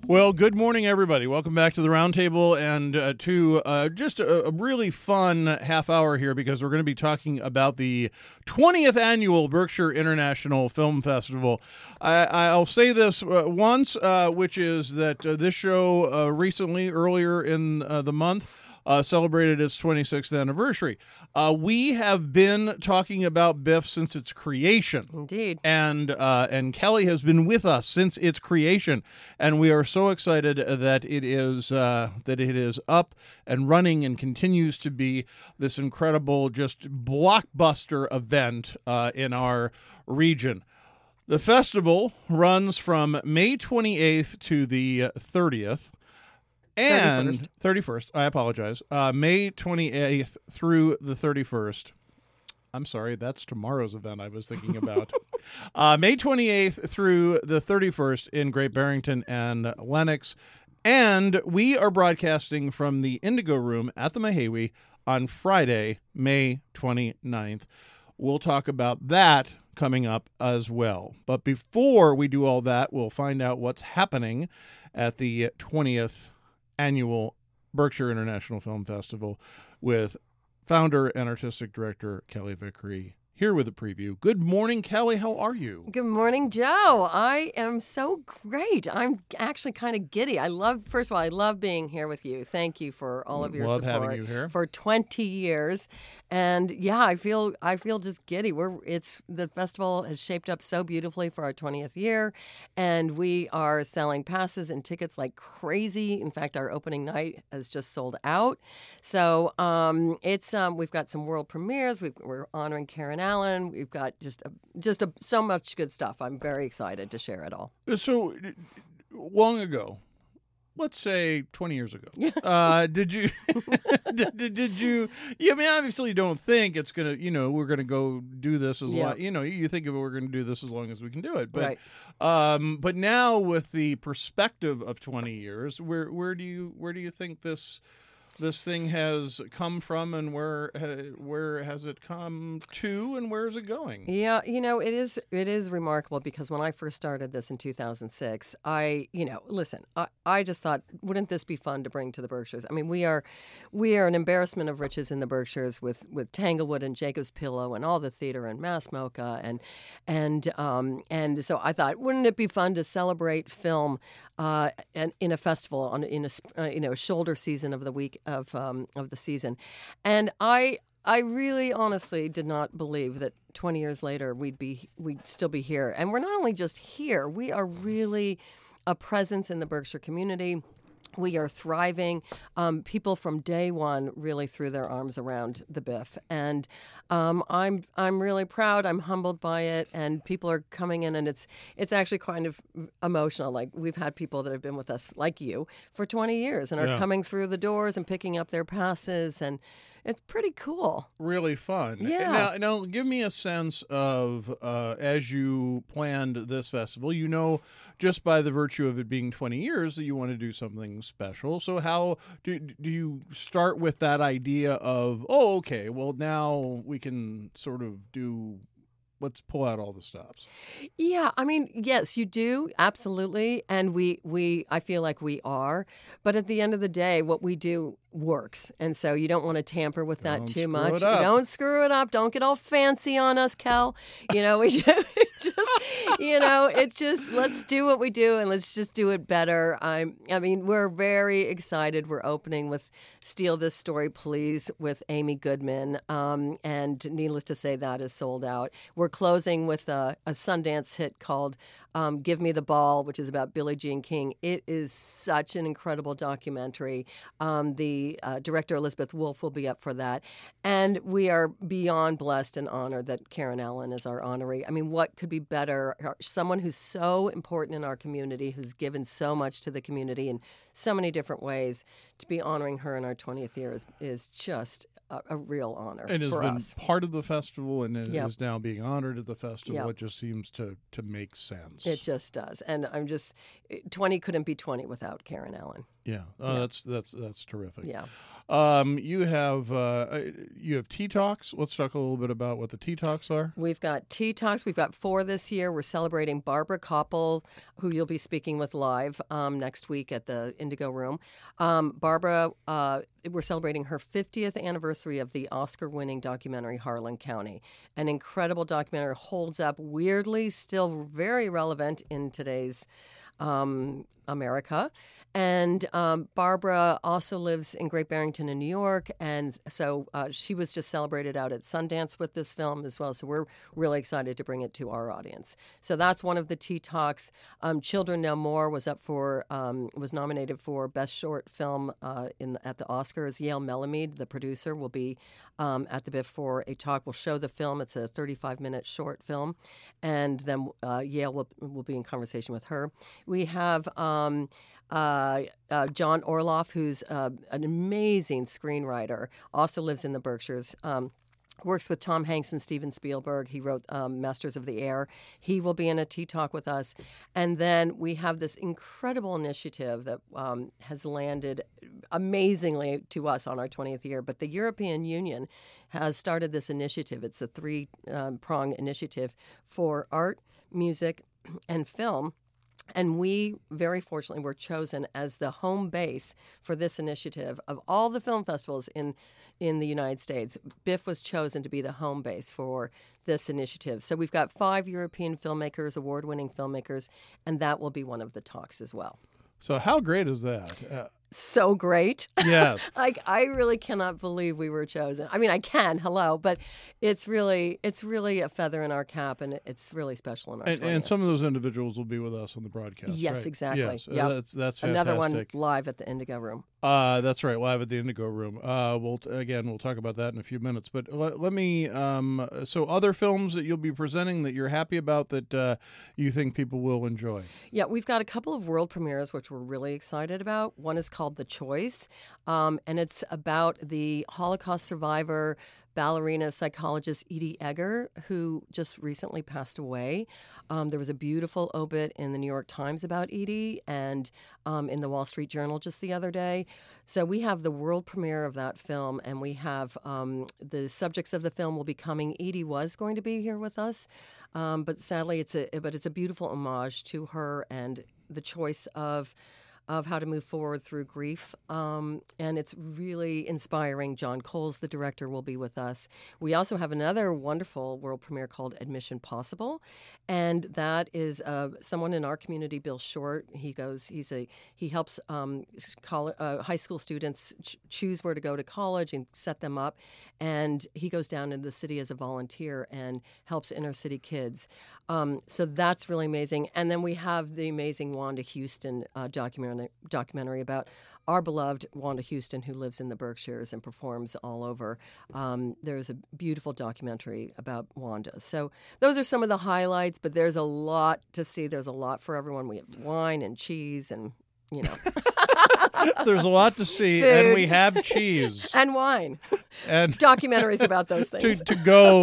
Well, good morning, everybody. Welcome back to the Roundtable and to just a really fun half hour here because we're going to be talking about the 20th annual Berkshire International Film Festival. I'll say this once, which is that this show recently, earlier in the month, celebrated its 26th anniversary. We have been talking about BIFF since its creation. Indeed. And Kelly has been with us since its creation, and we are so excited that it is up and running and continues to be this incredible, just blockbuster event in our region. The festival runs from May 28th to the 30th. And 31st, I apologize. May 28th through the 31st. I'm sorry, that's tomorrow's event I was thinking about. May 28th through the 31st in Great Barrington and Lenox. And we are broadcasting from the Indigo Room at the Mahawi on Friday, May 29th. We'll talk about that coming up as well. But before we do all that, we'll find out what's happening at the 20th annual Berkshire International Film Festival with founder and artistic director Kelly Vickery here with a preview. Good morning, Kelly. How are you? Good morning, Joe. I am so great. I'm actually kind of giddy. First of all, I love being here with you. Thank you for all of your support. Love having you here. For 20 years. And yeah, I feel just giddy. The festival has shaped up so beautifully for our 20th year, and we are selling passes and tickets like crazy. In fact, our opening night has just sold out. So we've got some world premieres. We're honoring Karen Allen. We've got so much good stuff. I'm very excited to share it all. So long ago, let's say 20 years ago, did you, I mean, obviously you don't think it's going to, we're going to go do this as long, you think of it, we're going to do this as long as we can do it. But, right. But now with the perspective of 20 years, where do you think this thing has come from, and where has it come to, and where is it going? Yeah, it is remarkable because when I first started this in 2006, I just thought, wouldn't this be fun to bring to the Berkshires? I mean, we are an embarrassment of riches in the Berkshires with Tanglewood and Jacob's Pillow and all the theater and Mass MoCA and so I thought, wouldn't it be fun to celebrate film and in a festival in a shoulder season of the week of the season, and I really honestly did not believe that 20 years later we'd still be here. And we're not only just here, we are really a presence in the Berkshire community. We are thriving. People from day one really threw their arms around the BIFF, and I'm really proud. I'm humbled by it, and people are coming in, and it's actually kind of emotional. Like, we've had people that have been with us, like you, for 20 years, and are coming through the doors and picking up their passes, and it's pretty cool. Really fun. Yeah. Now give me a sense of, as you planned this festival, just by the virtue of it being 20 years, that you want to do something special. So how do you start with that idea of, okay, well, now we can sort of let's pull out all the stops? Yeah, I mean, yes, you do, absolutely, and I feel like we are, but at the end of the day, what we do works, and so you don't want to tamper with that too much. Don't screw it up. Don't get all fancy on us, Kel. We let's do what we do, and let's just do it better. We're very excited. We're opening with "Steal This Story, Please" with Amy Goodman, and needless to say, that is sold out. We're closing with a Sundance hit called "Give Me the Ball," which is about Billie Jean King. It is such an incredible documentary. The director Elizabeth Wolfe will be up for that, and we are beyond blessed and honored that Karen Allen is our honoree. I mean, what could be better? Someone who's so important in our community, who's given so much to the community in so many different ways. To be honoring her in our 20th year is just a real honor and has for been us. Part of the festival, and is now being honored at the festival. Yep. It just seems to make sense. It just does, and 20 couldn't be 20 without Karen Allen. Yeah, that's terrific. Yeah. You have Tea Talks. Let's talk a little bit about what the Tea Talks are. We've got Tea Talks. We've got 4 this year. We're celebrating Barbara Koppel, who you'll be speaking with live next week at the Indigo Room. Barbara, we're celebrating her 50th anniversary of the Oscar-winning documentary Harlan County. An incredible documentary, holds up weirdly, still very relevant in today's America. And Barbara also lives in Great Barrington in New York, and so she was just celebrated out at Sundance with this film as well. So we're really excited to bring it to our audience. So that's one of the Tea Talks. Children Know More was nominated for Best Short Film at the Oscars. Yale Melamede, the producer, will be at the BIF for a talk. We'll show the film. It's a 35-minute short film, and then Yale will be in conversation with her. We have John Orloff, who's an amazing screenwriter, also lives in the Berkshires. Works with Tom Hanks and Steven Spielberg. He wrote Masters of the Air. He will be in a Tea Talk with us. And then we have this incredible initiative that has landed amazingly to us on our 20th year. But the European Union has started this initiative. It's a 3-prong initiative for art, music, and film. And we, very fortunately, were chosen as the home base for this initiative. Of all the film festivals in the United States, BIF was chosen to be the home base for this initiative. So we've got 5 European filmmakers, award-winning filmmakers, and that will be one of the talks as well. So how great is that? So great. Yes. I really cannot believe we were chosen. I mean, I can, but it's really a feather in our cap, and it's really special in our 20th. And some of those individuals will be with us on the broadcast. Yes, right? exactly. Yes, yep. That's fantastic. Another one live at the Indigo Room. That's right, live at the Indigo Room. We'll talk about that in a few minutes. But let me. So other films that you'll be presenting that you're happy about that you think people will enjoy. Yeah, we've got a couple of world premieres which we're really excited about. One is called The Choice, and it's about the Holocaust survivor, ballerina psychologist Edie Egger, who just recently passed away. There was a beautiful obit in the New York Times about Edie and in the Wall Street Journal just the other day. So we have the world premiere of that film, and we have the subjects of the film will be coming. Edie was going to be here with us, but sadly it's a beautiful homage to her and the choice of how to move forward through grief. And it's really inspiring. John Coles, the director, will be with us. We also have another wonderful world premiere called Admission Possible. And that is someone in our community, Bill Short. He helps high school students choose where to go to college and set them up. And he goes down into the city as a volunteer and helps inner city kids. So that's really amazing. And then we have the amazing Wanda Houston documentary about our beloved Wanda Houston, who lives in the Berkshires and performs all over. There's a beautiful documentary about Wanda. So those are some of the highlights, but there's a lot to see. There's a lot for everyone. We have wine and cheese and, There's a lot to see, food. And we have cheese and wine and documentaries about those things to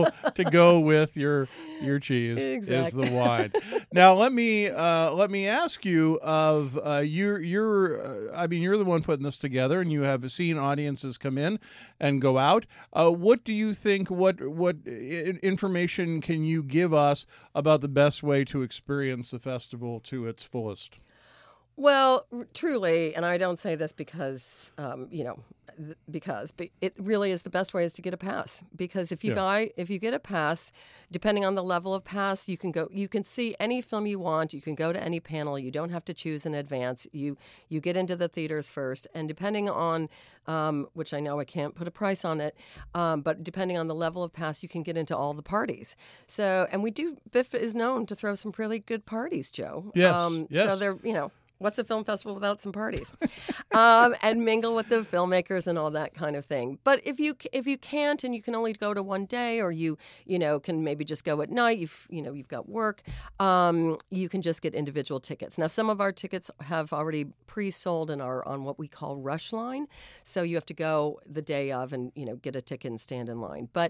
go with your cheese exactly. is the wine. Now let me ask you of you're the one putting this together, and you have seen audiences come in and go out. What do you think? What information can you give us about the best way to experience the festival to its fullest? Well, truly, and I don't say this because, because it really is the best way is to get a pass. Because if you get a pass, depending on the level of pass, you can see any film you want. You can go to any panel. You don't have to choose in advance. You get into the theaters first, and depending on, which I know I can't put a price on it, but depending on the level of pass, you can get into all the parties. So, and BIF is known to throw some really good parties, Joe. Yes. Yes. So they're, what's a film festival without some parties? And mingle with the filmmakers and all that kind of thing. But if you can't and you can only go to one day, or you can maybe just go at night, you've got work, you can just get individual tickets. Now, some of our tickets have already pre-sold and are on what we call rush line. So you have to go the day of and get a ticket and stand in line. But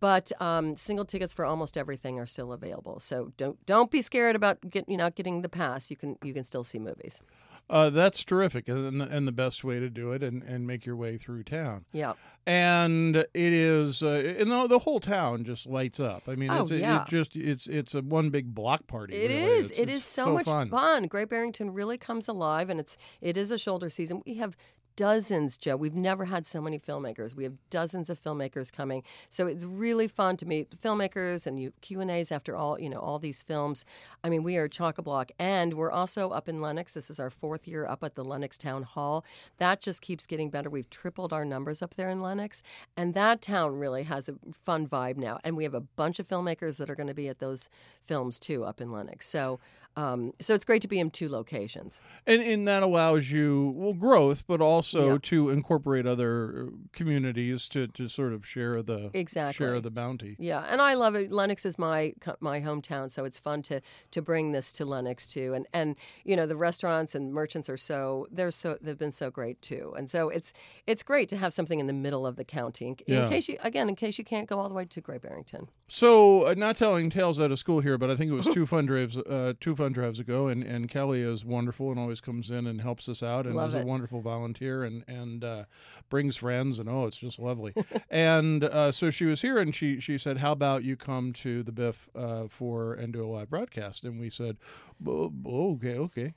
single tickets for almost everything are still available. So don't be scared about getting the pass. You can still see movies. That's terrific, and the best way to do it, and make your way through town. Yeah. And it is, and the whole town just lights up. I mean, Oh, yeah. it's a one big block party. It really. is. It It's is so much fun. fun. Great Barrington really comes alive, and it is a shoulder season. We have dozens, Joe. We've never had so many filmmakers. We have dozens of filmmakers coming, so it's really fun to meet filmmakers and Q&As after all these films. I mean, we are chock-a-block, and we're also up in Lenox. This is our 4th year up at the Lenox Town Hall. That just keeps getting better. We've tripled our numbers up there in Lenox, and that town really has a fun vibe now. And we have a bunch of filmmakers that are going to be at those films too up in Lenox. So it's great to be in 2 locations. And that allows you growth, but also Yeah. to incorporate other communities to sort of share the Exactly. bounty. Yeah, and I love it. Lenox is my hometown, so it's fun to bring this to Lenox too. And the restaurants and merchants they've been so great too. And so it's great to have something in the middle of the county in case you can't go all the way to Great Barrington. So, not telling tales out of school here, but I think it was two fun drives ago, and Kelly is wonderful and always comes in and helps us out, and Love is it. a wonderful volunteer, and brings friends, and it's just lovely. And so she was here, and she said, "How about you come to the Biff and do a live broadcast?" And we said, "Okay."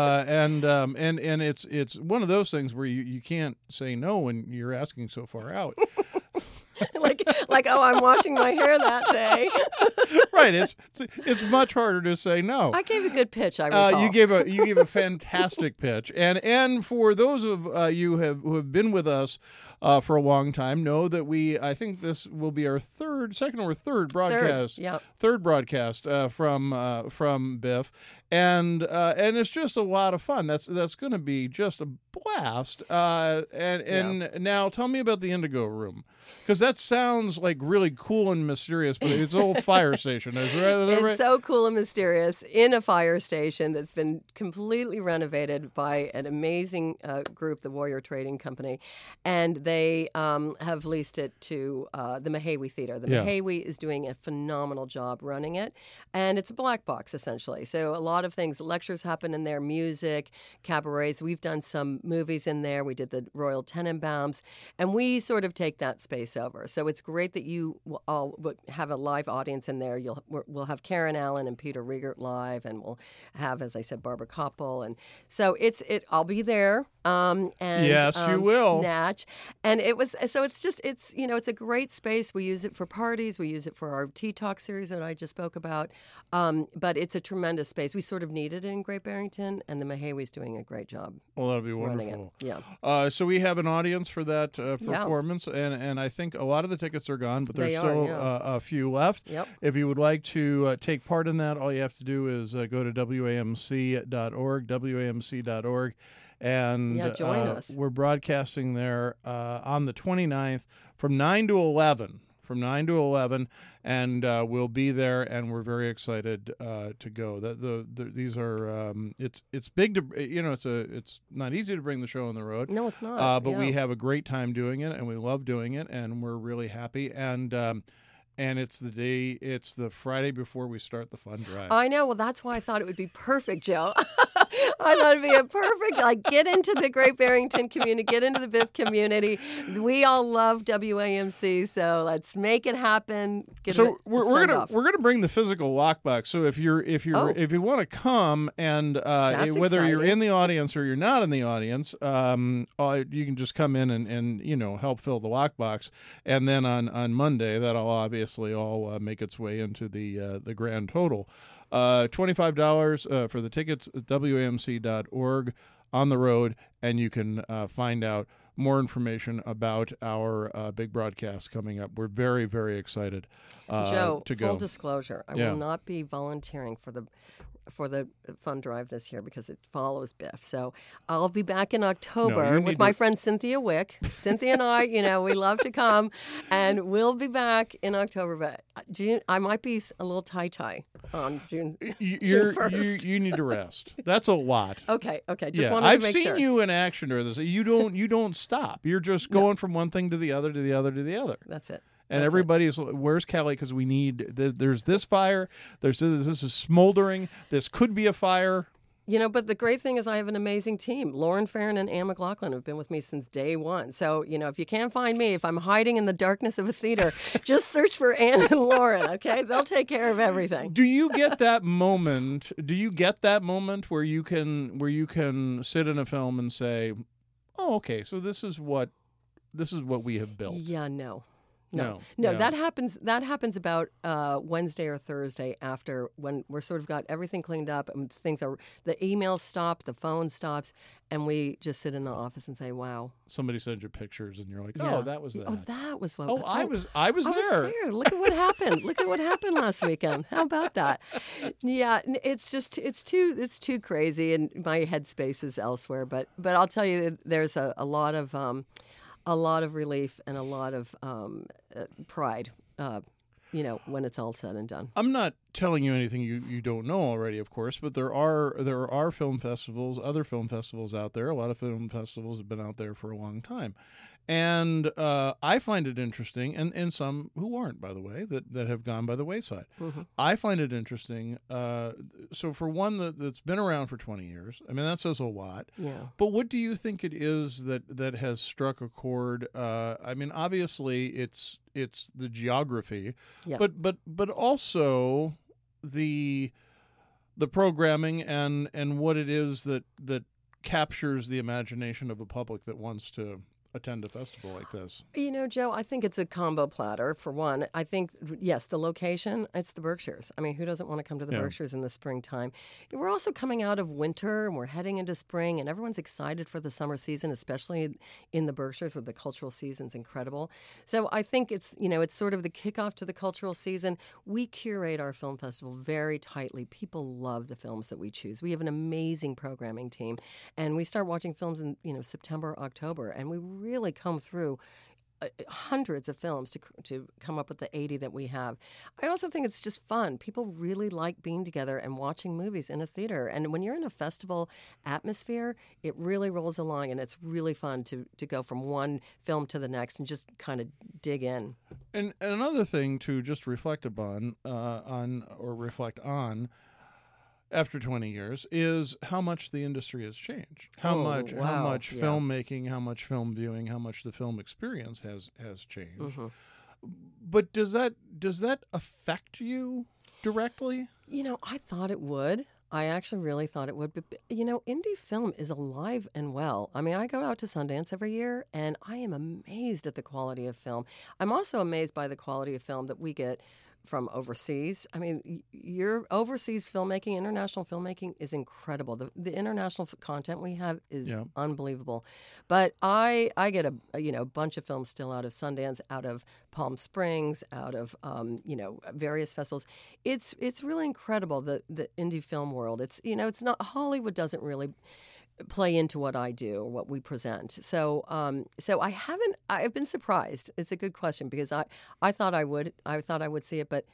And it's one of those things where you can't say no when you're asking so far out. like I'm washing my hair that day. Right. It's much harder to say no. I gave a good pitch. I recall. You gave a fantastic pitch, and for those of you who have been with us for a long time, know that I think this will be our second or third broadcast. Third broadcast from Biff, and it's just a lot of fun. That's going to be just a blast. And now tell me about the Indigo Room, because that sounds like really cool and mysterious, but it's an old fire station. Is that It's right? so cool and mysterious in a fire station that's been completely renovated by an amazing group, the Warrior Trading Company, and they have leased it to the Mahawi Theater. The Mahawi is doing a phenomenal job running it, and it's a black box essentially. So a lot of things, lectures happen in there, music, cabarets. We've done some movies in there. We did the Royal Tenenbaums, and we sort of take that space over. So it's great that you all have a live audience in there. We'll have Karen Allen and Peter Riegert live, and we'll have, as I said, Barbara Koppel, and so I'll be there. And yes, you will. Natch, and it's a great space. We use it for parties. We use it for our Tea Talk series that I just spoke about. But it's a tremendous space. We sort of needed it in Great Barrington, and the Mahawi's doing a great job. Well, that'll be running wonderful. it. Yeah. So we have an audience for that performance, and I think a lot of the tickets are gone, but there's still a few left. Yep. If you would like to take part in that, all you have to do is go to WAMC.org, and join us. We're broadcasting there on the 29th from 9 to 11. And we'll be there, and we're very excited to go. These are it's big to it's not easy to bring the show on the road. No, it's not. But we have a great time doing it, and we love doing it, and we're really happy. And it's the Friday before we start the fund drive. I know. Well, that's why I thought it would be perfect, Joe. I thought it'd be a perfect, get into the Great Barrington community, get into the Biff community. We all love WAMC, so let's make it happen. We're gonna bring the physical lockbox. So if you want to come, and whether you're in the audience or you're not in the audience, you can just come in and help fill the lockbox, and then on Monday that'll obviously all make its way into the grand total. $25 for the tickets at WAMC.org on the road, and you can find out more information about our big broadcast coming up. We're very, very excited Joe, to go. Full disclosure, I will not be volunteering for the fund drive this year because it follows Biff. So I'll be back in October with my friend Cynthia Wick. Cynthia and I, we love to come, and we'll be back in October. But June, I might be a little tie on June 1st. You need to rest. That's a lot. Okay. Just wanted to make sure. I've seen you in action during this. You don't stop. You're just going from one thing to the other, to the other, to the other. That's it. And everybody's, where's Kelly? Because we need, there's this fire, this is smoldering, this could be a fire. But the great thing is I have an amazing team. Lauren Farron and Anne McLaughlin have been with me since day one. So, if you can't find me, if I'm hiding in the darkness of a theater, just search for Anne and Lauren, okay? They'll take care of everything. Do you get that moment? Do you get that moment where you can sit in a film and say, "Oh, okay, so this is what we have built." Yeah, no. No. That happens about Wednesday or Thursday after, when we're sort of got everything cleaned up and the emails stop, the phone stops, and we just sit in the office and say, "Wow." Somebody sends you pictures, and you're like, Yeah. "Oh, that was that." Oh, that was what. Oh, I was there. I was there. Look at what happened. Look at what happened last weekend. How about that? Yeah, it's too crazy, and my headspace is elsewhere. But I'll tell you, there's a lot of relief and a lot of pride, when it's all said and done. I'm not telling you anything you don't know already, of course, but there are film festivals, other film festivals out there. A lot of film festivals have been out there for a long time. And I find it interesting, and some who aren't, by the way, that have gone by the wayside. Mm-hmm. I find it interesting. So for one that's been around for 20 years, I mean, that says a lot. Yeah. But what do you think it is that has struck a chord? I mean, obviously, it's the geography, Yeah. but also the programming and what it is that captures the imagination of a public that wants to attend a festival like this. Joe, I think it's a combo platter. For one, I think, yes, the location, it's the Berkshires. I mean, who doesn't want to come to the Berkshires in the springtime? We're also coming out of winter, and we're heading into spring, and everyone's excited for the summer season, especially in the Berkshires, where the cultural season's incredible. So I think it's sort of the kickoff to the cultural season. We curate our film festival very tightly. People love the films that we choose. We have an amazing programming team, and we start watching films in, September, October, and we really come through hundreds of films to come up with the 80 that we have. I also think it's just fun. People really like being together and watching movies in a theater. And when you're in a festival atmosphere, it really rolls along, and it's really fun to go from one film to the next and just kind of dig in. And another thing to just reflect upon, reflect on, after 20 years, is how much the industry has changed. How much filmmaking, how much film viewing, how much the film experience has changed. Mm-hmm. But does that affect you directly? I thought it would. I actually really thought it would. But, indie film is alive and well. I mean, I go out to Sundance every year, and I am amazed at the quality of film. I'm also amazed by the quality of film that we get from overseas. I mean, your overseas filmmaking, international filmmaking is incredible. The international content we have is unbelievable. But I get a bunch of films still out of Sundance, out of Palm Springs, out of various festivals. It's really incredible, the indie film world. It's not, Hollywood doesn't really play into what I do or what we present. So I've been surprised. It's a good question, because I thought I would see it, but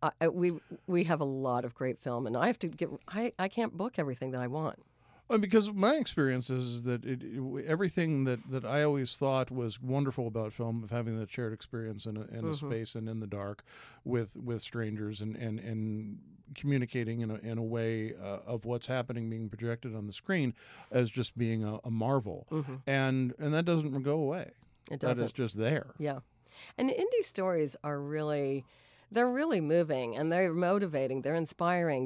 we have a lot of great film, and I can't book everything that I want. Well, because my experience is that everything that I always thought was wonderful about film, of having that shared experience in a space and in the dark with strangers and communicating in a way of what's happening being projected on the screen, as just being a marvel. Mm-hmm. And that doesn't go away. It doesn't. That is just there. Yeah. And indie stories are really... They're really moving, and they're motivating. They're inspiring.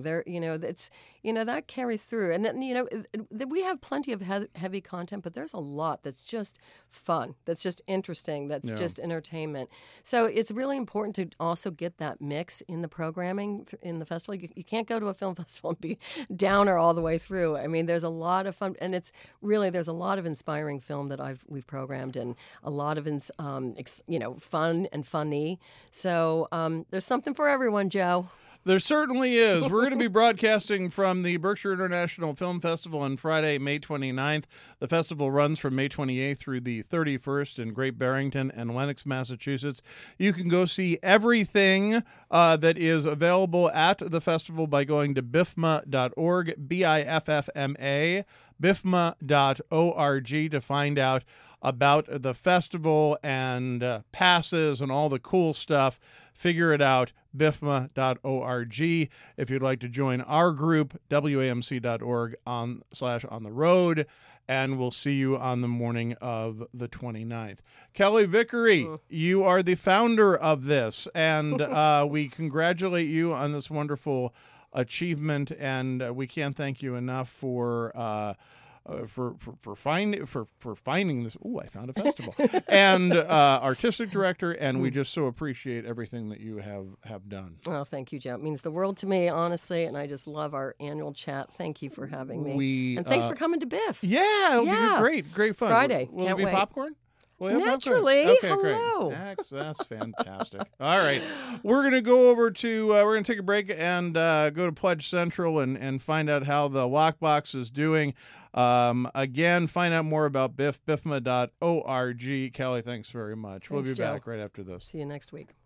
That carries through. And then, we have plenty of heavy content, but there's a lot that's just fun, that's just interesting, that's just entertainment. So it's really important to also get that mix in the programming in the festival. You can't go to a film festival and be downer all the way through. I mean, there's a lot of fun, and there's a lot of inspiring film that we've programmed, and a lot of fun and funny. So there's something for everyone, Joe. There certainly is. We're going to be broadcasting from the Berkshire International Film Festival on Friday, May 29th. The festival runs from May 28th through the 31st in Great Barrington and Lenox, Massachusetts. You can go see everything that is available at the festival by going to BIFMA.org, BIFFMA, BIFMA.org, to find out about the festival and passes and all the cool stuff Figure it out, bifma.org. If you'd like to join our group, wamc.org/on the road, and we'll see you on the morning of the 29th. Kelly Vickery, you are the founder of this, and we congratulate you on this wonderful achievement, and we can't thank you enough for finding this. Oh, I found a festival. And artistic director, and we just so appreciate everything that you have done. Oh, thank you, Joe. It means the world to me, honestly, and I just love our annual chat. Thank you for having me. And thanks for coming to Biff. Yeah, it'll be great fun. Friday. Will Can't it be wait. popcorn? Naturally. Okay, Hello. great. That's fantastic. All right. We're going to go over to, we're going to take a break and go to Pledge Central and find out how the lockbox is doing. Again, find out more about Biff, bifma.org. Kelly, thanks very much. We'll be Joe. back right after this. See you next week.